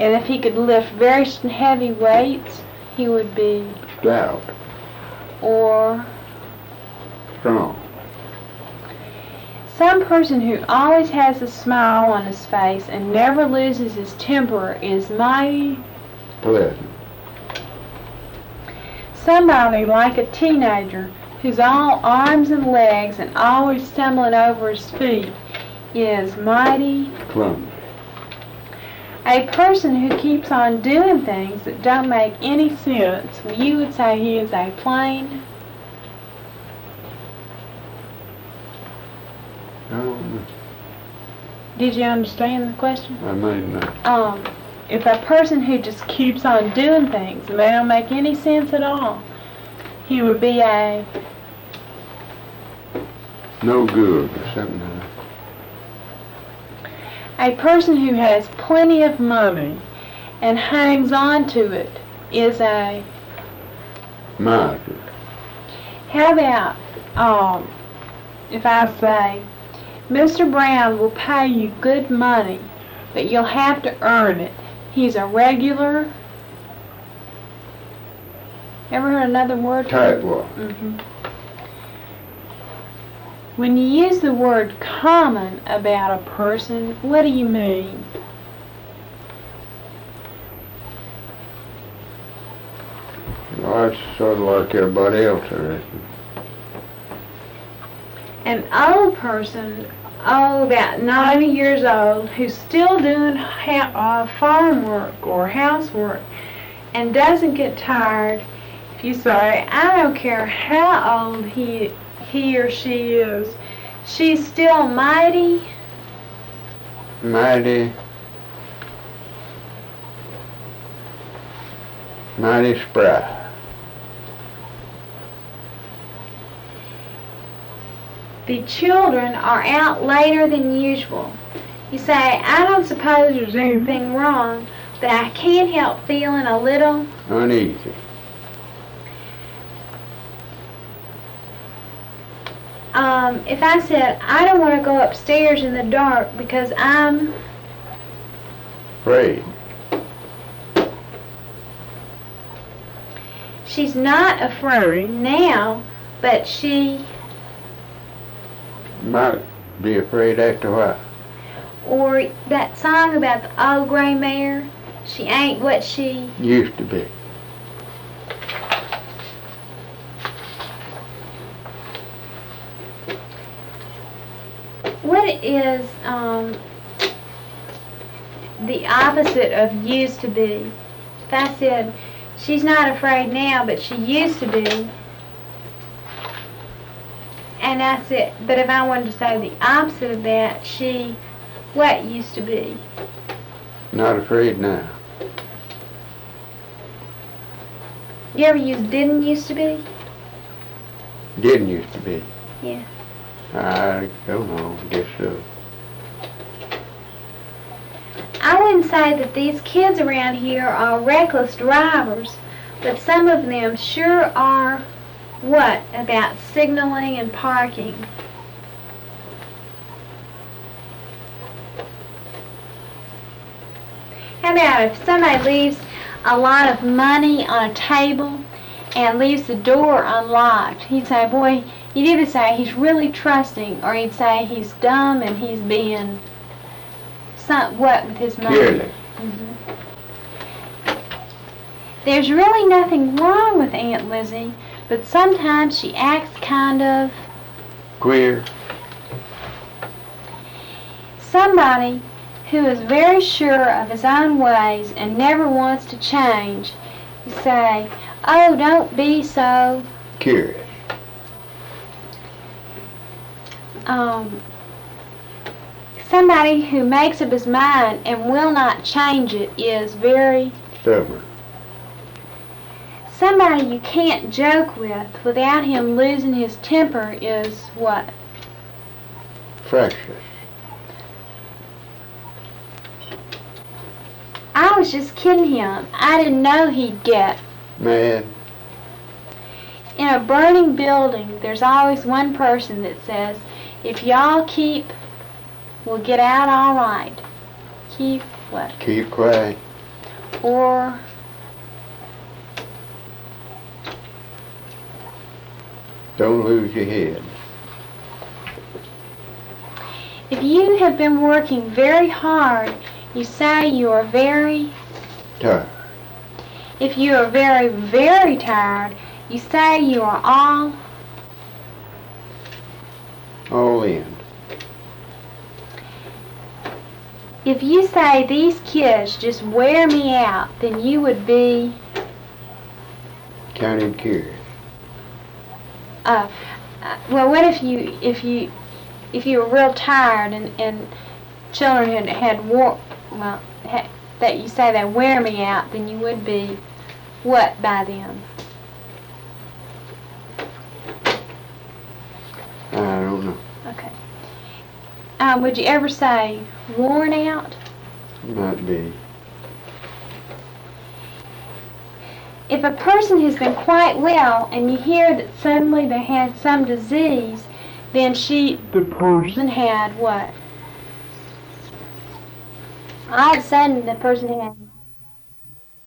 And if he could lift very heavy weights, he would be Stout. Or Strong. some person who always has a smile on his face and never loses his temper is mighty Pleasant. somebody like a teenager who's all arms and legs and always stumbling over his feet is mighty Clumsy. a person who keeps on doing things that don't make any sense. You would say he is a plain Did you understand the question? I mean, If a person who just keeps on doing things and they don't make any sense at all, he would be a no good or something like that. a person who has plenty of money and hangs on to it is a Miser. how about if I say Mr. Brown will pay you good money, but you'll have to earn it. He's a regular. Ever heard another word? Tightwad. Mm-hmm. When you use the word common about a person, what do you mean? Well, it's sort of like everybody else, I reckon. An old person, about 90 years old, who's still doing farm work or housework and doesn't get tired. If you say, I don't care how old he or she is, she's still mighty spry. The children are out later than usual. You say, I don't suppose there's anything wrong, but I can't help feeling a little Uneasy. If I said, I don't want to go upstairs in the dark because I'm Afraid. she's not afraid now, but she Might be afraid after a while. or that song about the old gray mare, she ain't what she Used to be. what is the opposite of used to be? If I said she's not afraid now, but she used to be, and I said, but if I wanted to say the opposite of that, she what used to be? Not afraid now. You ever use didn't used to be? Didn't used to be. Yeah. I don't know. I guess so. I wouldn't say that these kids around here are reckless drivers, but some of them sure are what about signaling and parking? How about if somebody leaves a lot of money on a table and leaves the door unlocked? He'd say, boy, you'd either say he's really trusting, or he'd say he's dumb and he's being what with his money. Careless. There's really nothing wrong with Aunt Lizzie, but sometimes she acts kind of Queer. somebody who is very sure of his own ways and never wants to change. You say, oh, don't be so Curious. Somebody who makes up his mind and will not change it is very Stubborn. somebody you can't joke with without him losing his temper is what? Fractious. I was just kidding him. I didn't know he'd get. Mad. In a burning building, there's always one person that says, if y'all we'll get out all right. Keep what? Keep quiet. or Don't lose your head. if you have been working very hard, you say you are very. Tired. If you are very, very tired, you say you are All in. If you say these kids just wear me out, then you would be. Counted curious. Well, what if you were real tired and children that you say they wear me out, then you would be what by them? I don't know. Okay. Would you ever say worn out? Might be. If a person has been quite well and you hear that suddenly they had some disease, then the person had what? All of a sudden the person had